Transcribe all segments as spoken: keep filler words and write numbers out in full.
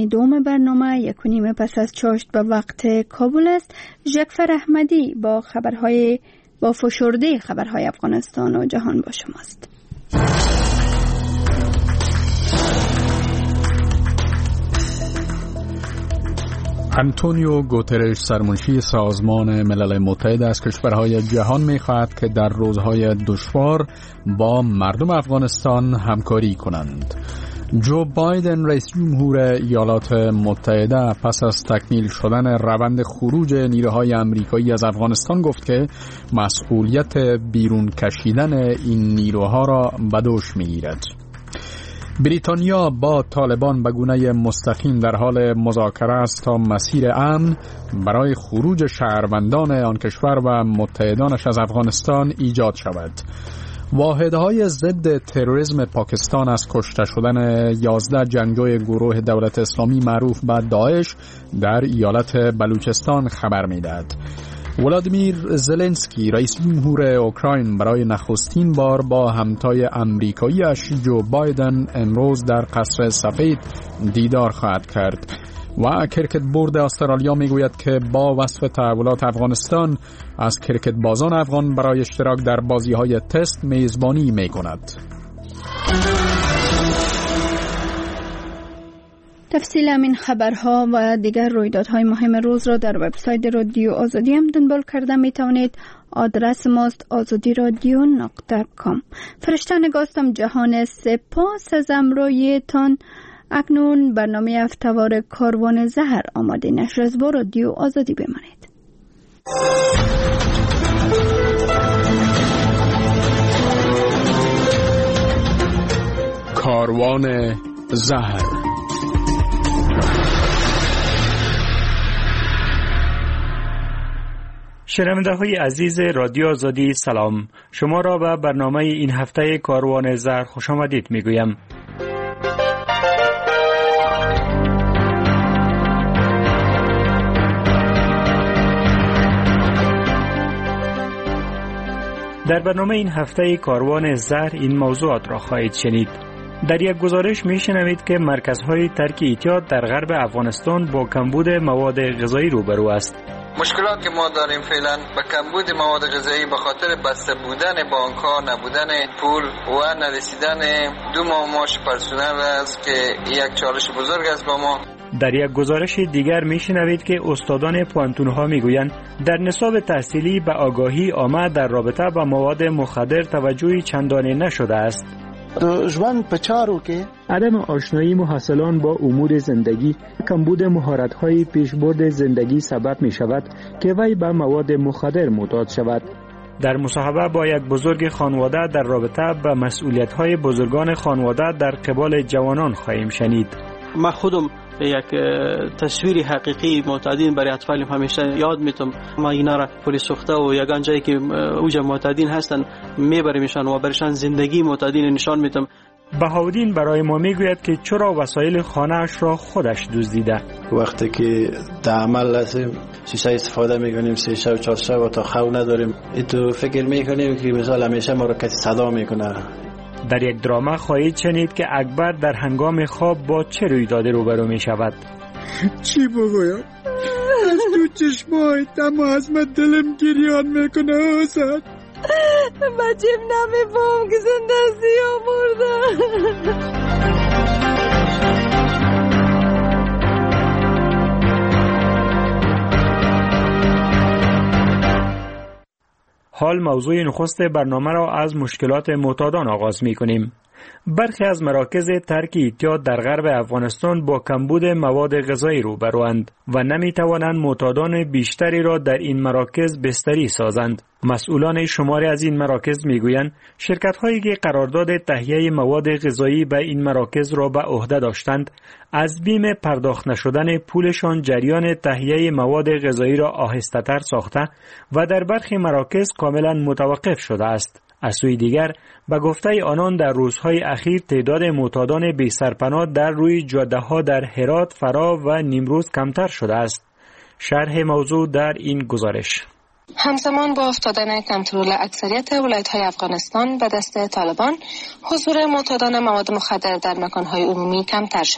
نیمه دوم برنامه یک و نیمه پس از چاشت به وقت کابل است. ژکفر احمدی با خبرهای با فشرده خبرهای افغانستان و جهان با شماست. آنتونیو گوترش سرمنشی سازمان ملل متحد از کشورهای جهان می‌خواهد که در روزهای دشوار با مردم افغانستان همکاری کنند. جو بایدن رئیس جمهور ایالات متحده پس از تکمیل شدن روند خروج نیروهای آمریکایی از افغانستان گفت که مسئولیت بیرون کشیدن این نیروها را به دوش می‌گیرد. بریتانیا با طالبان به گونه مستقیم در حال مذاکره است تا مسیر امن برای خروج شهروندان آن کشور و متحدانش از افغانستان ایجاد شود. واحدهای ضد تروریسم پاکستان از کشته شدن یازده جنگجوی گروه دولت اسلامی معروف به داعش در ایالت بلوچستان خبر می‌دهد. ولادیمیر زلنسکی رئیس جمهور اوکراین برای نخستین بار با همتای آمریکایی‌اش جو بایدن امروز در قصر سفید دیدار خواهد کرد و کرکت بورد استرالیا میگوید که با وصف تحولات افغانستان از کرکت بازان افغان برای اشتراک در بازی‌های تست میزبانی می‌کند. تفصیل همین خبرها و دیگر رویدادهای مهم روز را در وبسایت رادیو آزادی هم دنبال کرده می توانید. آدرس ماست آزادی رادیو نقطه کام. فرشته نگاستم جهان سپاس از امرویتان. اکنون برنامه هفته‌وار کاروان زهر آماده. نشر از با رادیو آزادی بمانید. کاروان زهر. شنونده های عزیز رادیو آزادی سلام، شما را به برنامه این هفته کاروان زهر خوش آمدید می گویم. در برنامه این هفته کاروان زهر این موضوعات را خواهید شنید. در یک گزارش می شنوید که مرکزهای ترک اعتیاد در غرب افغانستان با کمبود مواد غذایی روبرو است. مشکلات که ما داریم فعلا با کمبود مواد غذایی به خاطر بسته بودن بانک‌ها، نبودن پول و نرسیدن دو ماه معاش پرسنل است که یک چالش بزرگ است با ما. در یک گزارش دیگر میشنوید که استادان پوانتون‌ها میگویند در نصاب تحصیلی به آگاهی آمد در رابطه با مواد مخدر توجهی چندانی نشده است. ژوند په چارو کې عدم آشنایی محصلان با امور زندگی، کمبود مهارت‌های پیشبرد زندگی سبب می‌شود که وی به مواد مخدر معتاد شود. در مصاحبه با یک بزرگ خانواده در رابطه با مسئولیت‌های بزرگان خانواده در قبال جوانان خواهیم شنید. ما خودم یک تصویر حقیقی معتادین برای اطفال همیشه یاد میتم. ما اینا را پلیس سوخته و یگان جایی که اوج معتادین هستن میبریمشان و برشان زندگی معتادین نشان میتم. بهاودین برای ما میگوید که چرا وسایل خانه‌اش را خودش دزدیده. وقتی که در عمل هستیم شیشه استفاده میکنیم، شیشه و چارچوب و تا خو نداریم، تو فکر میکنیم که مثال همیشه ما را کسی صدا میکنه. در یک دراما خواهید شنید که اکبر در هنگام خواب با چه رویدادی روبرو می شود. چی بگویم؟ از تو چشمای اما از من دلم گریان میکنه حسن. بچیم نمیفهم که زنده سیا مرده. حال موضوع نخست برنامه را از مشکلات معتادان آغاز می کنیم. برخی از مراکز ترک اعتیاد در غرب افغانستان با کمبود مواد غذایی روبروند و نمی توانند معتادان بیشتری را در این مراکز بستری سازند. مسئولان شماری از این مراکز می گویند شرکت هایی که قرارداد تهیه مواد غذایی به این مراکز را به عهده داشتند از بیم پرداخت نشدن پولشان جریان تهیه مواد غذایی را آهسته‌تر ساخته و در برخی مراکز کاملا متوقف شده است. از سوی دیگر به گفته آنان در روزهای اخیر تعداد معتادان بی سرپناه در روی جاده‌ها در هرات، فرا و نیمروز کمتر شده است. شرح موضوع در این گزارش. همزمان با افتادن کنترل اکثریت ولایت‌های افغانستان به دست طالبان، حضور معتادان مواد مخدر در مکان‌های عمومی کمتر شده.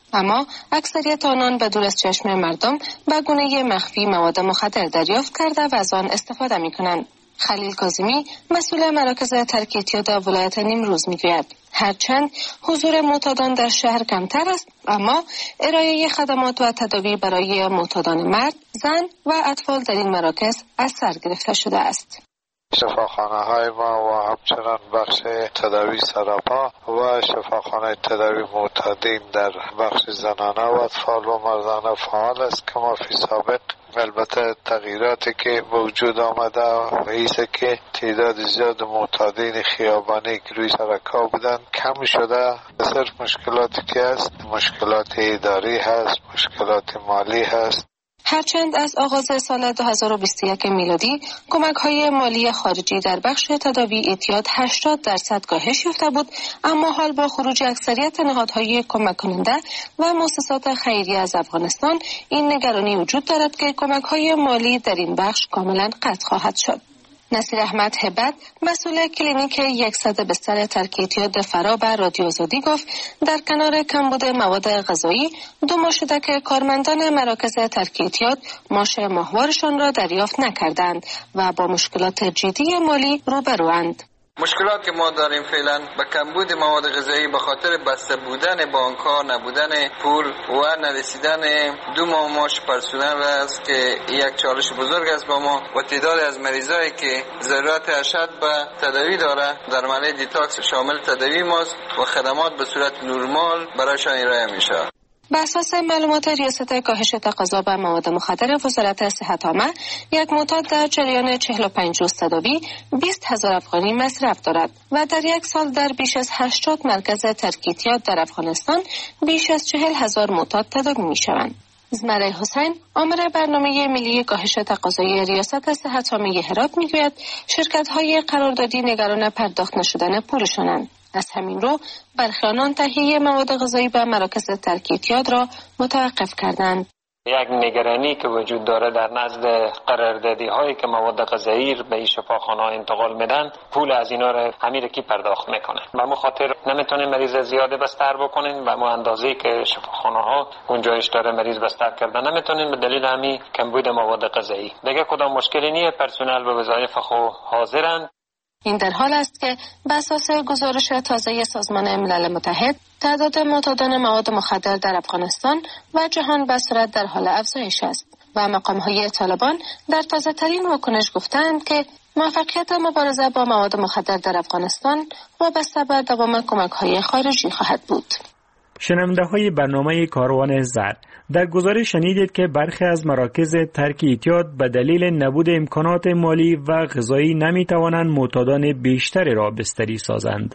اما اکثریت آنان به دور از چشم مردم به گونه مخفی مواد مخدر دریافت کرده و از آن استفاده می‌کنند. خلیل کاظمی مسئول مراکز ترک اعتیاد ولایت نیمروز میگوید هرچند حضور معتادان در شهر کمتر است، اما ارائه خدمات و تداوی برای معتادان مرد، زن و اطفال در این مراکز از سر گرفته شده است. شفاخانه های ما و همچنان بخش تداوی سراپا و شفاخانه تداوی معتادین در بخش زنانه و اطفال و مردانه فعال است که ما فی سابق البته تغییراتی که موجود آمده و ایسه که تعداد زیاد معتادین خیابانی که روی سرکا بودن کم شده. صرف مشکلاتی که هست مشکلات اداری هست، مشکلات مالی هست. هرچند از آغاز سال دو هزار و بیست و یک میلادی کمک‌های مالی خارجی در بخش تداوی اعتیاد هشتاد درصد کاهش یافته بود، اما حال با خروج اکثریت نهادهای کمک کننده و مؤسسات خیریه از افغانستان این نگرانی وجود دارد که کمک‌های مالی در این بخش کاملا قطع خواهد شد. نصیر احمد هبت مسئول کلینیک یکصد بستر ترک اعتیاد فرا به رادیو آزادی گفت در کنار کمبود مواد غذایی دو ماه شده که کارمندان مراکز ترک اعتیاد معاش ماهوارشان را دریافت نکردند و با مشکلات جدی مالی روبروند. مشکلات که ما داریم فعلا به کمبود مواد غذایی به خاطر بسته بودن بانک‌ها، نبودن پول و نرسیدن دو ماه معاش پرسنل است که یک چالش بزرگ است با ما و تعداد از مریضایی که ضرورت ارشد به تداوی داره در مرحله دیتاکس شامل تداوی ماست و خدمات به صورت نرمال برایشان ارائه میشه. بر اساس معلومات ریاست کاهش تقاضا به مواد مخدر وزارت صحت عامه، یک معتاد در جریان چهل و پنج روز تداوی بیست هزار افغانی مصرف دارد و در یک سال در بیش از هشتاد مرکز ترک اعتیاد در افغانستان بیش از چهل هزار معتاد تداوی می شوند. زمره حسین آمر برنامه ملی کاهش تقاضای ریاست صحت عامه هرات میگوید شرکت‌های قراردادی نگران پرداخت نشدن پولشانند. از همین رو برخی آنان تهیه مواد غذایی به مراکز ترک اعتیاد را متوقف کردند. یک نگرانی که وجود داره در نزد قراردادی هایی که مواد غذایی به این شفاخانه ها انتقال میدن، پول از اینا رو امیر کی پرداخت میکنه. به همون خاطر نمیتونیم مریض زیاده بستر بکنیم و همون اندازه‌ای که شفاخانه ها گنجایش داره مریض بستر کردن نمیتونیم به دلیل همین کمبود مواد غذایی. دیگه کدام مشکلی نیه، پرسنل به وظایف خود حاضرن. این در حال است که به اساس گزارش تازه سازمان ملل متحد تعداد معتادان مواد مخدر در افغانستان و جهان به سرعت در حال افزایش است و مقام‌های طالبان در تازه‌ترین واکنش گفتند که موفقیت مبارزه با مواد مخدر در افغانستان وابسته به دوام کمک‌های خارجی خواهد بود. شنونده های برنامه کاروان زرد، در گزارش شنیدید که برخی از مراکز ترک اعتیاد به دلیل نبود امکانات مالی و غذایی نمی توانند معتادان بیشتری را بستری سازند.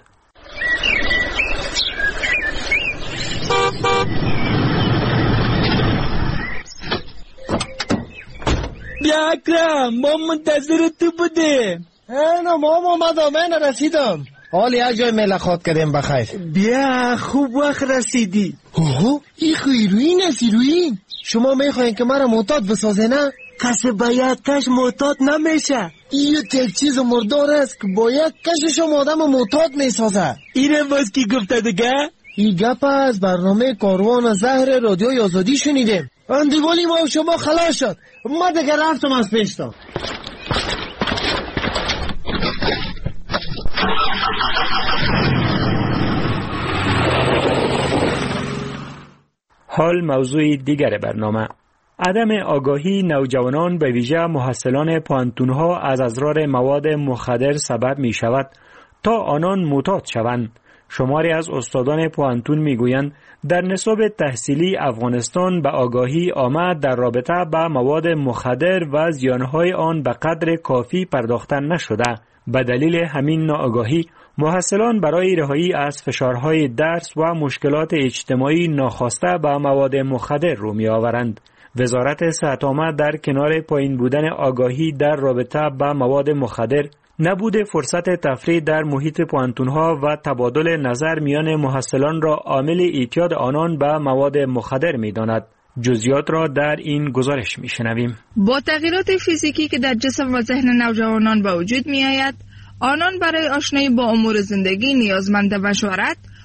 بیا اکرم، ما منتظر تو بودیم. اینا ما اومدم، من رسیدم. حالی از جای ملاقات کردیم بخیر. بیا خوب وقت رسیدی. اوه این خیروین است ایروین. شما میخواین که مرا معتاد بسازه نه؟ کس باید کش معتاد نمیشه. این تک چیز مردار است که باید کششم آدم معتاد میسازه. اینه باز کی گفته دیگه؟ این گپ از برنامه کاروان زهر رادیوی آزادی شنیدیم. اندیوالی ما و شما خلاص شد. ما دیگه رفتم از پیشتم. حال موضوع دیگر برنامه: عدم آگاهی نوجوانان به ویژه محصلان پانتونها از اضرار مواد مخدر سبب می شود تا آنان معتاد شوند. شماری از استادان پانتون می گویند در نصاب تحصیلی افغانستان به آگاهی آمد در رابطه با مواد مخدر و زیانهای آن به قدر کافی پرداخته نشده. به دلیل همین ناآگاهی محصلان برای رهایی از فشارهای درس و مشکلات اجتماعی ناخواسته به مواد مخدر رو می آورند. وزارت صحت عامه در کنار پایین بودن آگاهی در رابطه با مواد مخدر، نبود فرصت تفریح در محیط پوانتون‌ها و تبادل نظر میان محصلان را عامل اعتیاد آنان به مواد مخدر می‌داند. جزئیات را در این گزارش می‌شنویم. با تغییرات فیزیکی که در جسم و ذهن نوجوانان به وجود می‌آید، آنان برای آشنایی با امور زندگی نیازمند مشورت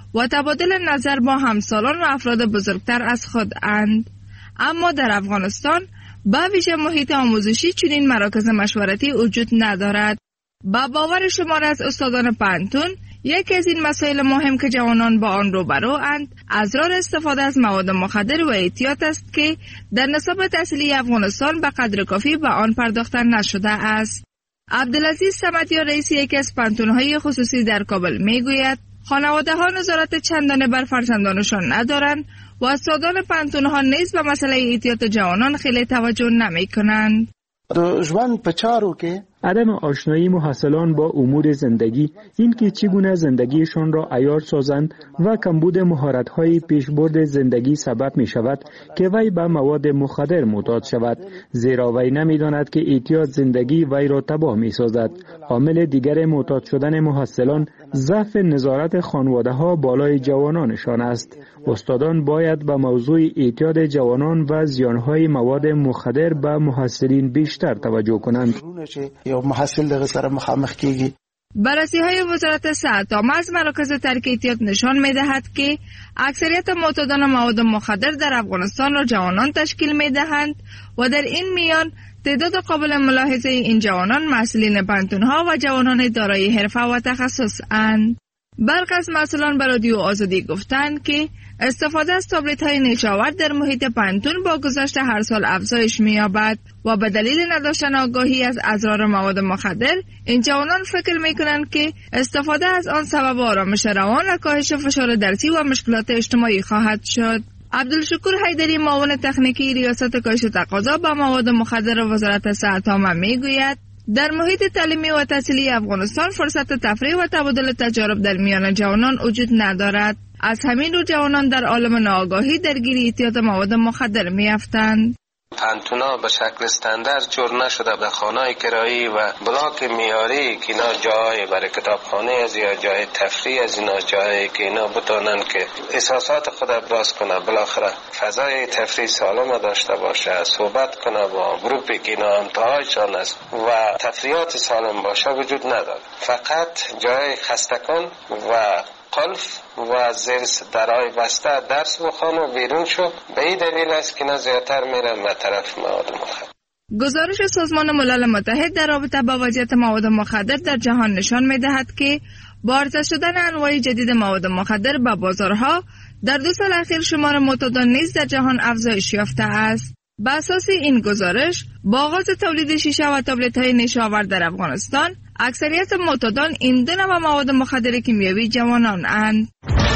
و تبادل نظر با همسالان و افراد بزرگتر از خود اند. اما در افغانستان به ویژه محیط آموزشی چنین مراکز مشورتی وجود ندارد. با باور شمار از استادان پانتون، یکی از این مسائل مهم که جوانان با آن روبرو اند ازرار استفاده از مواد مخدر و اعتیاد است که در نصاب تحصیلی افغانستان به قدر کافی به آن پرداخته نشده است. عبدالعزیز صمدیا رئیس یکی از پانتون‌های خصوصی در کابل میگوید خانواده‌ها نظارت چندانه بر فرزندانشان ندارند و استادان پانتون‌ها نیز به مسئله اعتیاد جوانان خیلی توجه نمی‌کنند. ژوند په چارو کې عدم آشنایی محصلان با امور زندگی، اینکه چگونه زندگیشان را عیار سازند و کمبود مهارت‌های پیشبرد زندگی سبب می شود که وی به مواد مخدر معتاد شود، زیرا وی نمی‌داند که اعتیاد زندگی وی را تباه می سازد. عامل دیگر معتاد شدن محصلان ضعف نظارت خانواده‌ها بالای جوانانشان است. استادان باید به موضوع اعتیاد جوانان و زیان‌های مواد مخدر به محصلین بیشتر توجه کنند. یا محصل دغه سره مخامخ کیږي. بررسی های وزارت صحت عامه از مراکز ترک اعتیاد نشان می دهد که اکثریت معتادان مواد مخدر در افغانستان را جوانان تشکیل می دهند و در این میان تعداد قابل ملاحظه این جوانان مسئولین پانتون‌ها و جوانان دارای حرفه و تخصص اند. برخی از مسئولان به رادیو آزادی گفتند که استفاده از تابلت های نیشاور در محیط پانتون با گذشت هر سال افزایش می‌یابد و به دلیل نداشتن آگاهی از اضرار مواد مخدر این جوانان فکر می‌کنند که استفاده از آن سبب آرامش روان و کاهش فشار درسی و مشکلات اجتماعی خواهد شد. عبدالشکور حیدری معاون تکنیکی ریاست کاهش تقاضا به مواد مخدر وزارت صحت عامه میگوید در محیط تعلیمی و تحصیلی افغانستان فرصت تفریح و تبادل تجارب در میان جوانان وجود ندارد. از همین رو جوانان در عالم ناآگاهی درگیر اعتیاد مواد مخدر می‌افتند. پانتونا به شکل استاندارد جور نشده به خانه‌های کرایی و بلاک معیاری که اینا جای برای کتابخانه از یا جای تفریح از اینا جایی که اینا بتونن که احساسات خود ابراز کنه، بالاخره فضای تفریح سالم داشته باشه، صحبت کنه با گروپی که اینا انتهایشان است و تفریحات سالم باشه وجود نداره. فقط جای خستکن و قلف و زیر درای بسته درس بخوان و بیرون شو. به این دلیل است که نه زیادتر میرن به طرف مواد مخدر. گزارش سازمان ملل متحد در رابطه با وضعیت مواد مخدر در جهان نشان می‌دهد که با عرضه شدن انواع جدید مواد مخدر به بازارها در دو سال اخیر شمار معتادان نیز در جهان افزایش یافته است. بر اساس این گزارش با آغاز تولید شیشه و تابلت‌های نیشاور در افغانستان اکثریت معتادان این دو نوع مواد مخدر کیمیایی جوانان اند.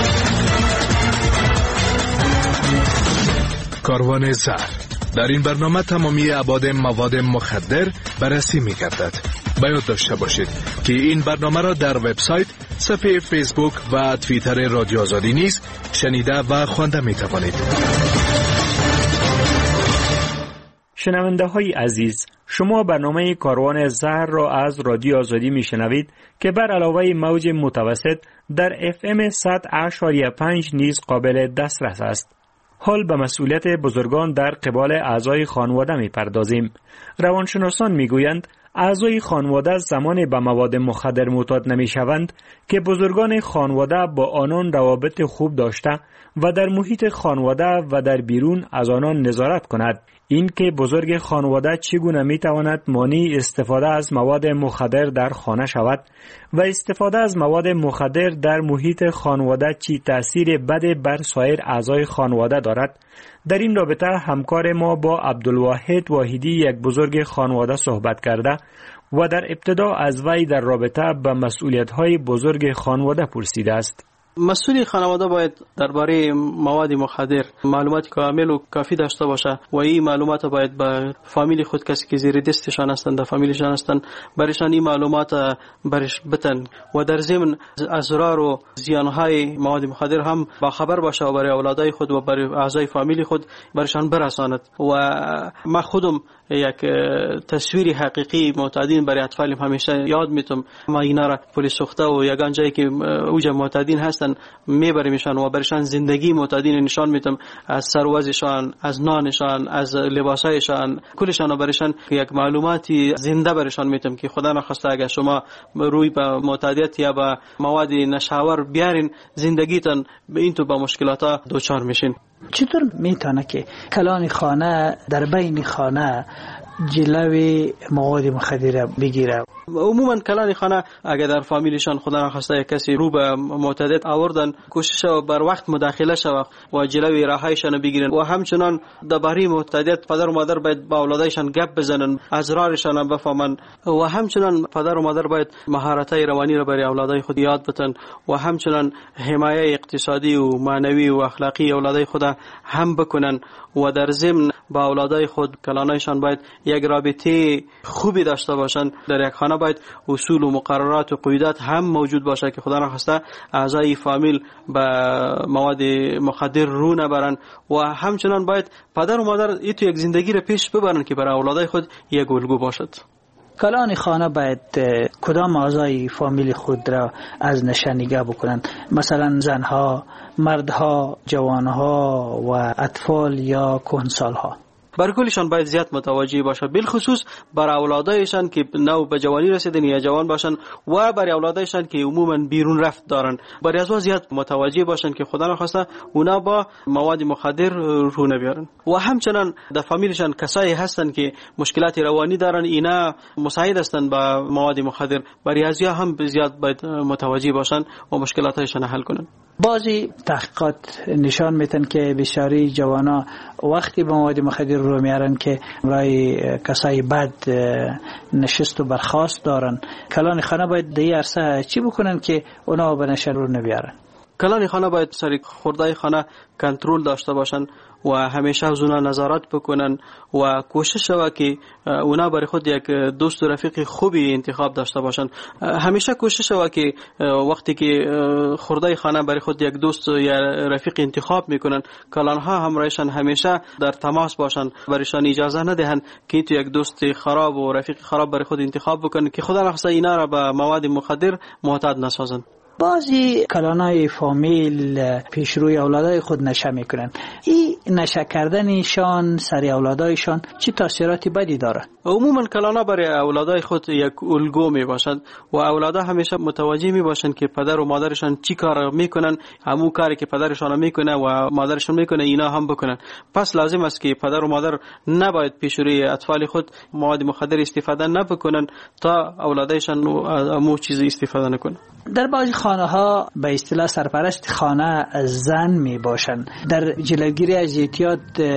کاروان زهر در این برنامه تمامی ابعاد مواد مخدر بررسی می‌گردد. باید داشته باشید که این برنامه را در وبسایت، صفحه فیسبوک و توییتر رادیو آزادی نیز شنیده و خوانده می‌توانید. شنونده های عزیز، شما برنامه کاروان زهر را از رادیو آزادی می شنوید که بر علاوه موج متوسط در اف ام صد اشاریه پنج نیز قابل دسترس است. حال به مسئولیت بزرگان در قبال اعضای خانواده می پردازیم. روانشناسان می گویند اعضای خانواده زمان به مواد مخدر معتاد نمی شوند که بزرگان خانواده با آنان روابط خوب داشته و در محیط خانواده و در بیرون از آنان نظارت کند. این که بزرگ خانواده چگونه می تواند مانع استفاده از مواد مخدر در خانه شود و استفاده از مواد مخدر در محیط خانواده چی تأثیر بد بر سایر اعضای خانواده دارد. در این رابطه همکار ما با عبدالواحد واحدی، یک بزرگ خانواده، صحبت کرده و در ابتدا از وی در رابطه به مسئولیت‌های بزرگ خانواده پرسیده است. مسئول خانواده باید درباره مواد مخدر معلومات کامل و کافی داشته باشه و این معلومات باید به فامیل خود، کسی که زیر دستشان هستند، در فامیلشان هستند، برایشان این معلومات برش بتن و در ضمن اضرار و زیانهای مواد مخدر هم با خبر باشه و برای اولادای خود و برای اعضای فامیل خود برشان برساند. و ما خودم یک تصویر حقیقی معتادین برای اطفالم همیشه یاد میتم. ما اینا را پلیس سوخته و یگان جایی که اوج معتادین هست هستن میبریمشان و برشان زندگی معتادین نشان میتم، از سروازشان، از نانشان، از لباسایشان، کلشان برشان یک معلوماتی زنده برشان میتم که خدا نخواسته اگر شما روی به معتادیت یا به مواد نشاور بیارین زندگیتان به این تو با مشکلات دوچار میشین. چطور میتونه که کلان خانه در بین خانه جلوی مواد مخدر بگیره؟ عموما کلان خانه اگر در فامیلشان خدا نخواسته کسی رو به معتادیت آوردن، کوشش بر وقت مداخله شود و جلوی راهایشان بگیرن و همچنان درباره معتادیت پدر و مادر باید با اولادایشان گپ بزنن، اسرارشان بفهمن و همچنان پدر و مادر باید مهارت‌های روانی را برای اولادای خود یاد بدن و همچنان حمایت اقتصادی و معنوی و اخلاقی اولادای خود هم بکنن و در ضمن با اولادای خود کلانایشان باید یک رابطه خوبی داشته باشند. در یک خانه باید اصول و مقررات و قواعد هم موجود باشه که خدا نخواسته اعضای فامیل به مواد مخدر رو نبرن و همچنان باید پدر و مادر ایتو یک زندگی را پیش ببرن که برای اولادای خود یک الگو باشد. کلان خانه باید کدام اعضای فامیل خود را از نشه نگاه بکنند؟ مثلا زنها، مردها، جوانها و اطفال یا کهنسالها؟ بر کلشان باید زیاد متوجه باشه، بالخصوص برای اولادایشان که نو به جوانی رسیدن یا جوان باشن و برای اولادایشان که عموما بیرون رفت دارن، برای از زیاد متوجه باشن که خدا نخواسته اونا با مواد مخدر رو نبیارن. و همچنان در فامیلشان کسایی هستن که مشکلات روانی دارن، اینا مساعد هستن با مواد مخدر، برای از هم زیاد باید متوجه باشن و مشکلاتشان حل کنن. بعضی تحقیقات نشان میتن که بسیاری جوانا وقتی به مواد مخدر رو میارن که برای کسای بد نشست و برخاست دارن، کلان خانه باید در این عرصه چی بکنن که اونا به نشه رو نبیارن؟ کلان خانه باید سر خوردای خانه کنترل داشته باشن و همیشه از اونا نظارت بکنن و کوشش شوه که اونا برای خود یک دوست و رفیق خوبی انتخاب داشته باشن. همیشه کوشش شوه که وقتی که خوردای خانه برای خود یک دوست یا رفیق انتخاب میکنن، کلانها همراهشان همیشه در تماس باشن، برایشان اجازه ندهن که تو یک دوست خراب و رفیق خراب برای خود انتخاب بکنن که خدا نخواسته اینا را به مواد مخدر معتاد نسازن. بعضی کلانای فامیل پیش روی اولادای خود نشه میکنن. این نشه کردنشان سر اولادایشان چه تاثیراتی بدی داره؟ عموما کلانا برای اولادای خود یک الگو می باشند و اولادا همیشه متوجه می باشند که پدر و مادرشان چی کار میکنن، همون کاری که پدرشان میکنه و مادرشان میکنه اینا هم بکنن. پس لازم است که پدر و مادر نباید پیش روی اطفال خود مواد مخدر استفاده نکنن تا اولادایشان همون چیز استفاده نکنن. در بعضی خانه ها به اصطلاح سرپرست خانه زن می باشن. در جلوگیری از اعتیاد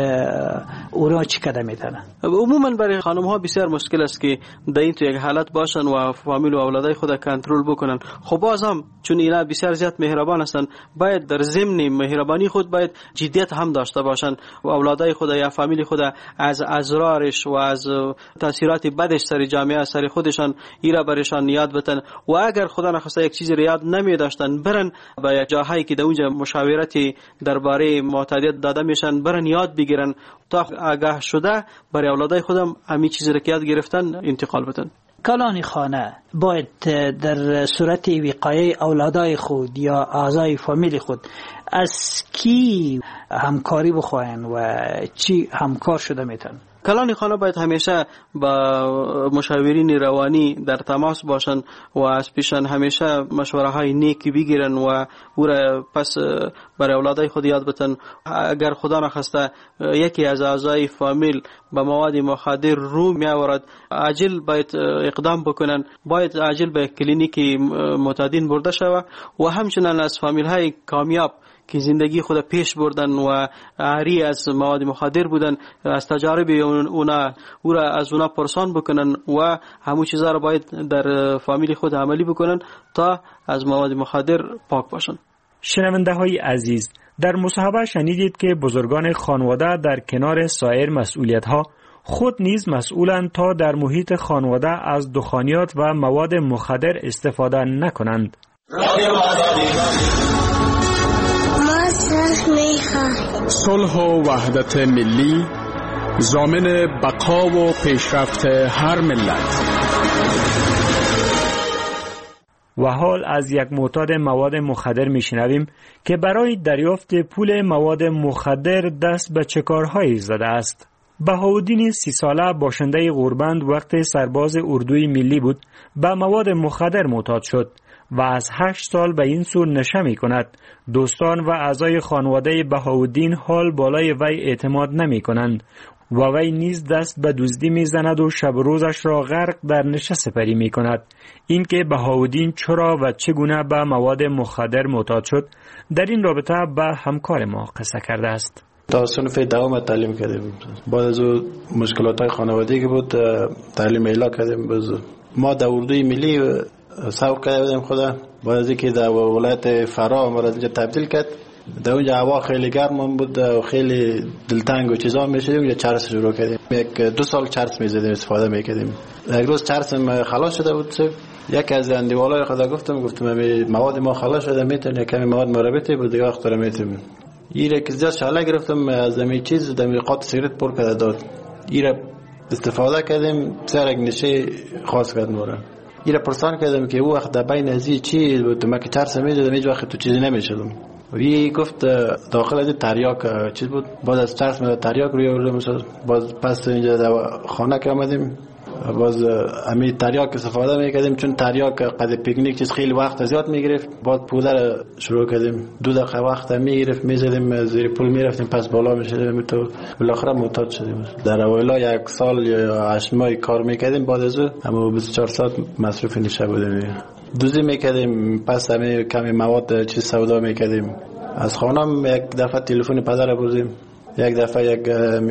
اونا چی قدم میتونن؟ عموما برای خانم ها بسیار مشکل است که در این تو یک حالت باشن و فامیل و اولادای خود کنترل بکنن. خب باز هم چون اینا بسیار زیاد مهربان هستن، باید در ضمن مهربانی خود باید جدیت هم داشته باشن و اولادای خود یا فامیل خود از ازرارش و از تاثیرات بدش سر جامعه سر خودشان ایرا برشان یاد بدن و اگر خدا نخواسته یک چیزی رو یاد نمی داشتن برن با یک جاهایی که در اونجا مشاورتی درباره معتادیت داده میشن برن یاد بگیرن تا آگاه شده برای اولادای خودم همین چیزی رو که یاد گرفتن انتقال بدن. کلان خانه باید در صورت وقایع اولادای خود یا اعضای فامیل خود از کی همکاری بخواین و چی همکار شده میتن؟ کلان خانه باید همیشه با مشاورین روانی در تماس باشن و از پیشان همیشه مشوره های نیکی بگیرن و او را پس برای اولادای خود یاد بدن. اگر خدا نخواسته یکی از اعضای فامیل به مواد مخدر رو می آورد، عاجل باید اقدام بکنن، باید عاجل به کلینیک معتادین برده شود و همچنین از فامیل های کامیاب که زندگی خود پیش بردن و عاری از مواد مخدر بودن از تجارب اونا او را از اونا پرسان بکنن و همون چیزا را باید در فامیل خود عملی بکنن تا از مواد مخدر پاک باشن. شنونده های عزیز، در مصاحبه شنیدید که بزرگان خانواده در کنار سایر مسئولیت ها خود نیز مسئولند تا در محیط خانواده از دخانیات و مواد مخدر استفاده نکنند. صلح و وحدت ملی ضامن بقا و پیشرفت هر ملت. و حال از یک معتاد مواد مخدر میشنویم که برای دریافت پول مواد مخدر دست به چه کارهایی زده است. بهاءالدین سی ساله باشنده غوربند وقت سرباز اردوی ملی بود به مواد مخدر معتاد شد و از هشت سال به این سو نشه می کند. دوستان و اعضای خانواده بهاءالدین حال بالای وی اعتماد نمی کنند و وی نیز دست به دزدی می زند و شب روزش را غرق در نشه سپری می کند. اینکه بهاءالدین چرا و چگونه به مواد مخدر معتاد شد در این رابطه به همکار ما قصه کرده است. تا صنف دوم تعلیم کردیم. بعد از مشکلات های خانوادگی بود تعلیم اعلا کردیم. ما در اردوی ملی سوق کرده بودیم خدا. بعد از اینکه در ولایت فرا ما را اینجا تبدیل کرد، در اونجا هوا خیلی گرم بود و خیلی دلتنگ و چیزا میشدیم. اونجا چرس شروع کردیم. یک دو سال چرس میزدیم، استفاده میکردیم. یک روز چرسم خلاص شده بود. یک از اندیوالای خدا گفتم گفتم مواد ما خلاص شده، میتونی کمی مواد مربوطه بود دیگه وقت را میتونیم. ایره که زیاد شعله گرفتم از دمی چیز دمی قاط سیگرت پر کرده داد. ایره استفاده کردیم، سر یک نشه خاص کردم ورا. ایره پرسان کردم که او وقت در بین ازی چی بود، ما که چرس میدادم هیچ وقت تو چیزی نمیشدم. و یی گفت داخل از تریاک چیز بود. بعد از چرس میداد تریاک روی آوردم. مثلا باز پس اینجا در خانه که آمدیم باز امی تریاک استفاده میکردیم، چون تریاک قد پیکنیک چیز خیلی وقت زیاد میگرفت. بعد پودر شروع کردیم، دو دقیقه وقت میگرفت، میزدیم زیر پول میرفتیم، پس بالا میشدیم تو بالاخره معتاد شدیم. در اوایل یک سال یا هشت ماه کار میکردیم، بعد از اما بیست و چهار ساعت مصروف نشه بودیم. دوزی میکردیم، پس همه کمی مواد چیز سودا میکردیم. از خانم یک دفعه تلفن پدر بردیم، یک دفعه یک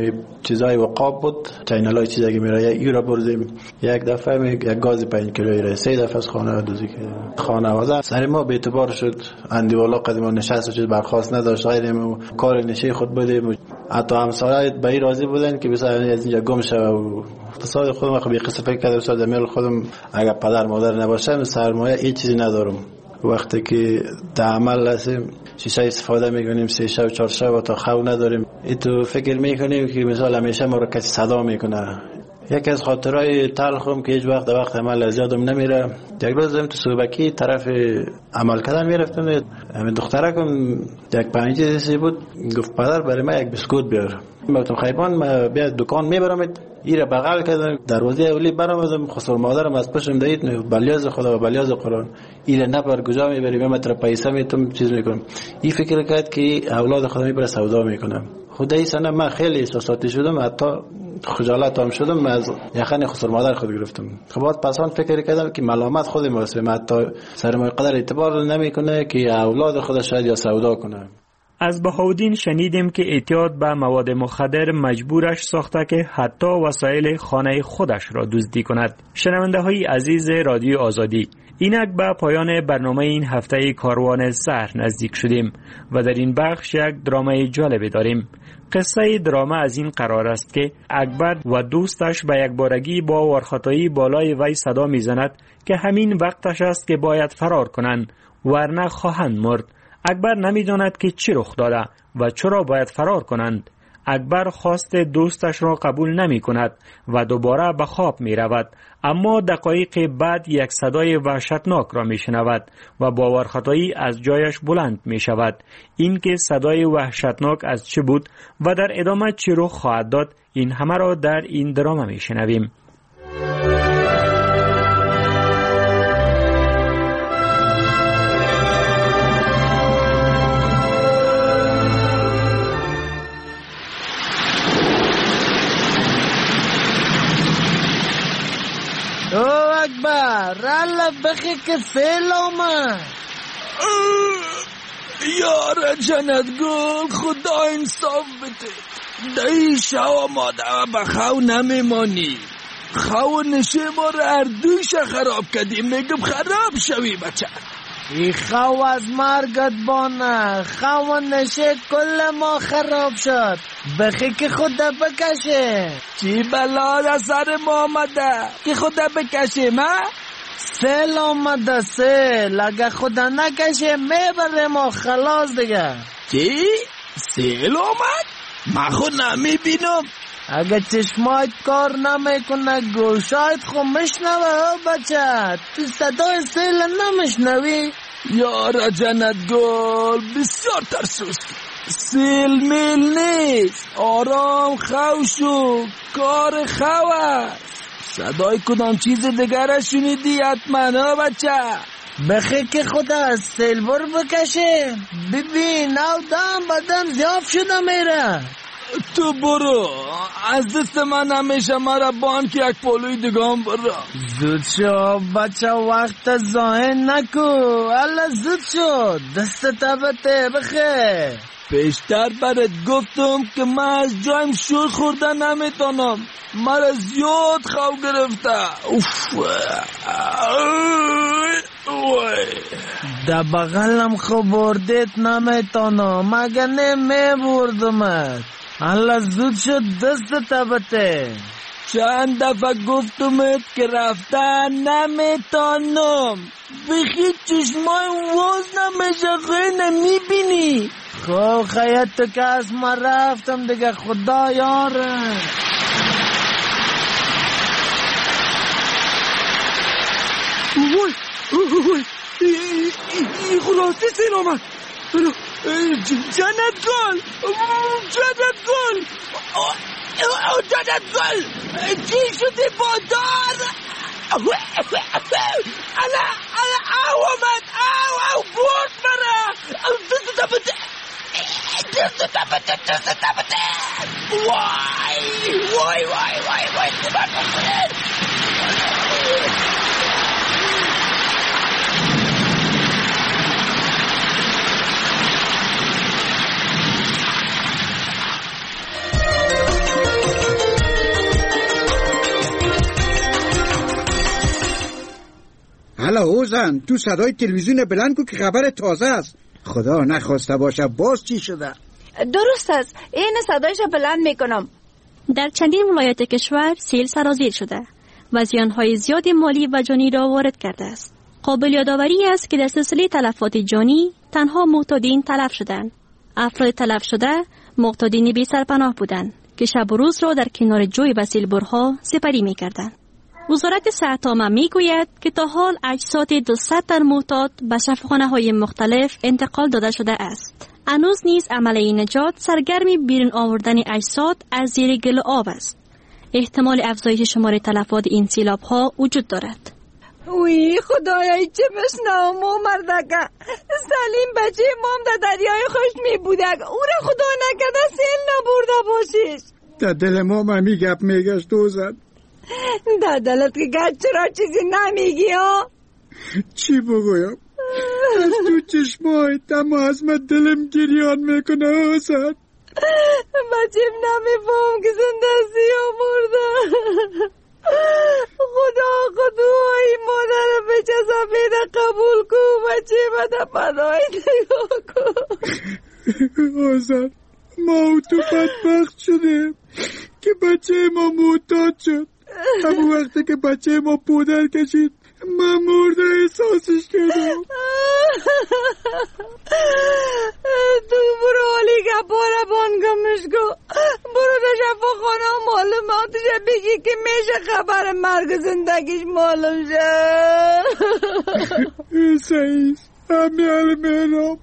چیزای وقاب بود، چینلای چیزایی میره ای را بردیم. یک دفعه یک گاز پنج کیلویی را، سه دفعه از خانه دوزی کردیم. خانواده سر ما به اعتبار شد، اندیوالا قدیم نشست و چیز برخواست نداشت، غیریم کار نشه خود بودیم. حتی همسایه به این راضی بودن که بسیار از اینجا گم شوه و اقتصاد خودم خب قصه فکر کردم شاید میل خودم اگر پدر مادر نباشه سرمایه هیچ چیزی ندارم. وقتی که در عمل هستیم شیشه استفاده میکنیم، سه شب چهار شب تا خو نداریم، ای تو فکر میکنیم که مثلا همیشه ما رو کسی صدا میکنه. یکی از خاطرهای تلخم که هیچ وقت وقت عمل از یادم نمیره، یک روز تو صوبکی طرف عمل کردن میرفتم، همین دخترکم یک پنجه بود، گفت پدر برای من یک بسکوت بیار. من گفتم خیبان من بیا دکان میبرم. ایره بغل کردم، دروازه اولی برآمدم، خسر مادرم از پشتم دید، بلیاز خدا و بلیاز قرآن. ایره نبر کجا میبری؟ من تر پیسه میتم چیز میکنم. این فکر کرد که اولاد خدا میبره سودا میکنم. خدای سنه من خیلی احساساتی شدم، حتی خجالت هم شدم، از یخن خسر مادر خود گرفتم. خب بعد پسان فکر کردم که ملامت خود ماسه، حتی سر ما قدر اعتبار نمیکنه که اولاد خدا شاید یا سودا کنه. از بهاءالدین شنیدیم که اعتیاد به مواد مخدر مجبورش ساخته که حتی وسایل خانه خودش را دزدی کند. شنونده های عزیز رادیو آزادی، اینک به پایان برنامه این هفته کاروان زهر نزدیک شدیم و در این بخش یک درامای جالب داریم. قصه دراما از این قرار است که اکبر و دوستش به یک بارگی با وارخطایی بالای وی صدا میزند که همین وقتش است که باید فرار کنند ورنه خواهند مرد. اکبر نمیداند که چی رخ داده و چرا باید فرار کنند. اکبر خواست دوستش را قبول نمی کند و دوباره به خواب می رود، اما دقایق بعد یک صدای وحشتناک را می شنود و باورخطایی از جایش بلند می شود. این که صدای وحشتناک از چه بود و در ادامه چی رخ خواهد داد، این همه را در این دراما می شنویم. اکبر رالله بخی که فیل آمد. یار جنت گل خدا انصاف بده، دایی شو مادر به خو نمیمانی. خو نشه ما را اردوش خراب کردیم، میگم خراب شوی بچه. ای خو از مرگت بانه، خو نشه کل ما خراب شد، بخی که خدا بکشه. چی بلا در سر ما آمده که خدا بکشه؟ ما سیل آمده، سیل اگه خدا نکشه میبره ما خلاص دیگه. چی؟ سیل آمد؟ ما خود نمیبینم. اگه چشمایت کار نمیکنه گوشایت خو مشنوه بچه. تو صدای سیل نمیشنوی؟ یارا جنت گل بسیار ترسوستی. سیل میل نیست، آرام خو شو، کار خو است. صدای کدام چیز دیگر شنیدی حتما ها بچه؟ بخی که خدا از سیل بر بکشه. ببین نو دم بدم زیاف شده میره. تو برو، از دست من همیشه مرا بان که یک پولوی دگام برو. زود شو بچه، وقت زاین نکو. الله زود شو، دست تبته بخی. پیشتر برات گفتم که من از جایم شور خورده نمیتونم، مرا زیاد خو گرفته. اوف ده بغلم خو بردیت نمیتونم، مگه نمی بردمت. الله زود شد دست تبته. چند دفعه گفتمت که رفتن نمیتونم. بخی چشمای واز نمیشه، خیلی نمیبینی. خب خیلی تو که از ما رفتم دیگه، خدا یاره. وای وای ای خلاصی سیل آمد. جنت گل، جنت گل، جنت گل، چی شده بادار؟ الا الا او آمد، او او برد مرا. دست تبته، دست تبته، دست تبته. وای وای وای وای وای کمک کنید. حالا اوزن تو صدای تلویزیون بلند کو که خبر تازه است. خدا نخواسته باشه باز چی شده؟ درست است، این صدایش بلند میکنم. در چندین ولایت کشور سیل سرازیر شده و زیانهای زیاد مالی و جانی را وارد کرده است. قابل یادآوری است که در سلسله تلفات جانی تنها معتادین تلف شدند. افراد تلف شده معتادین بی سرپناه بودند که شب و روز را در کنار جوی و سیلبرها سپری می‌کردند. وزارت صحت عامه میگوید که تا حال اجساد دویست تن معتاد به شفاخانه‌های مختلف انتقال داده شده است. هنوز نیز عملیه نجات سرگرمی بیرون آوردن اجساد از زیر گل آب است. احتمال افزایش شمار تلفات این سیلاب‌ها وجود دارد. وی خدایای چه بشنوم مو مردکه. سلیم بچه مام در دریای خوش می بودک، او را خدا نکرده سیل نبرده باشیش. در دل ما ممی گپ میگشت دوزد. در دلت که گرد چرا چیزی نمیگی ها؟ چی بگویم؟ از تو چشمای تم از من دلم گریان میکنه دوزد. بچیم نمیفهم که زندستی ها مرده. خدا خدای مادر بچه سفید قبول کو، بچه بده پدای نگاه کو. آزاد ما او تو بدبخت شده که بچه ما معتاد شد. همون وقتی که بچه ما پودر کشید من مرده احساسش کردم. تو برو حالی گپاره بانگمش کو، برو در شفاخانه و معلوماتش بگی که میشه خبر مرگ زندگیش معلوم شه. سعیز همیال میرم.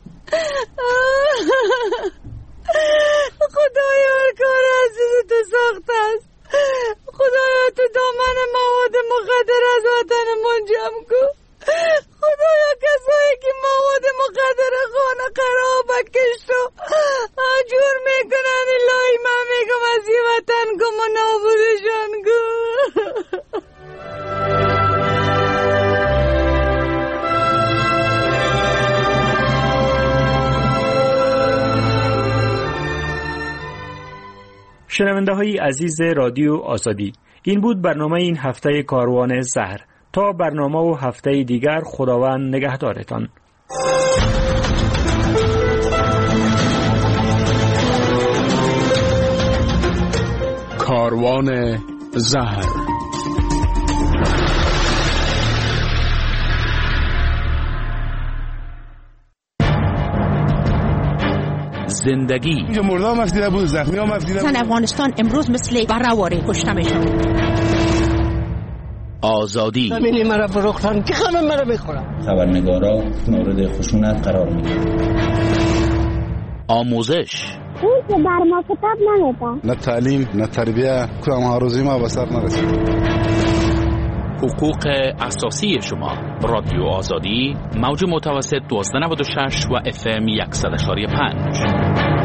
خدایا هر کار عزیز تو ساخت است. خدایا تو دامن مواد مخدر از وطن من جمع کو. خدایا کسایی که مواد مخدر خانه قرابت کشت و جور میکنن الهی من میگم از این وطن کم و نابودشان کو. شنونده های عزیز رادیو آزادی، این بود برنامه این هفته کاروان زهر. تا برنامه و هفته دیگر خداوند نگهدارتان. کاروان زهر. زندگی. اینجا مردا هم افدیده بود، زخمی هم افدیده بود. افغانستان امروز مثل برهواری کشته میشن. آزادی. زمین مرا فروختن که خمه مرا بخورم. خبرنگارا مورد خشونت قرار میگیرن. آموزش. اون که بر ما کتاب نمیده. نه تعلیم نه تربیه، کدام هاروزی ما به سر نرسید. حقوق اساسی شما. رادیو آزادی، موج متوسط دوازده نود و شش و اف ام صد و شش و پنج.